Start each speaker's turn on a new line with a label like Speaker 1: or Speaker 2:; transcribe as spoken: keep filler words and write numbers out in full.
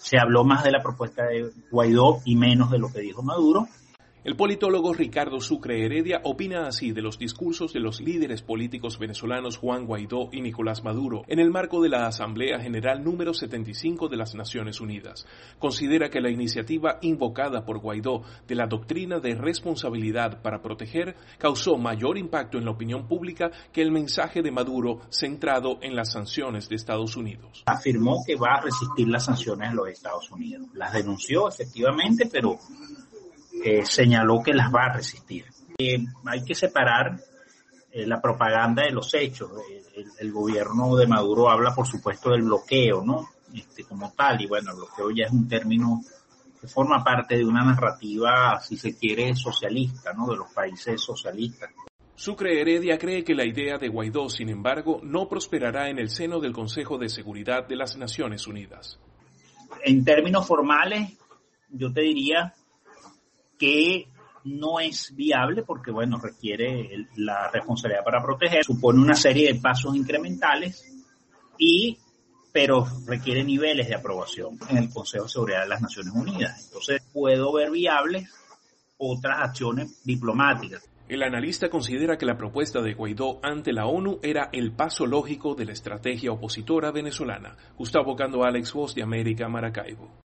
Speaker 1: Se habló más de la propuesta de Guaidó y menos de lo que dijo Maduro.
Speaker 2: El politólogo Ricardo Sucre Heredia opina así de los discursos de los líderes políticos venezolanos Juan Guaidó y Nicolás Maduro en el marco de la Asamblea General número setenta y cinco de las Naciones Unidas. Considera que la iniciativa invocada por Guaidó de la doctrina de responsabilidad para proteger causó mayor impacto en la opinión pública que el mensaje de Maduro centrado en las sanciones de Estados Unidos.
Speaker 1: Afirmó que va a resistir las sanciones de los Estados Unidos. Las denunció efectivamente, pero Eh, señaló que las va a resistir. Eh, hay que separar eh, la propaganda de los hechos. Eh, el, el gobierno de Maduro habla, por supuesto, del bloqueo, ¿no? Este, como tal, y bueno, el bloqueo ya es un término que forma parte de una narrativa, si se quiere, socialista, ¿no? De los países socialistas.
Speaker 2: Sucre Heredia cree que la idea de Guaidó, sin embargo, no prosperará en el seno del Consejo de Seguridad de las Naciones Unidas.
Speaker 1: En términos formales, yo te diría que no es viable porque, bueno, requiere el, la responsabilidad para proteger, supone una serie de pasos incrementales, y pero requiere niveles de aprobación en el Consejo de Seguridad de las Naciones Unidas. Entonces, puedo ver viables otras acciones diplomáticas.
Speaker 2: El analista considera que la propuesta de Guaidó ante la ONU era el paso lógico de la estrategia opositora venezolana. Gustavo Cando, Alex, Voz de América, Maracaibo.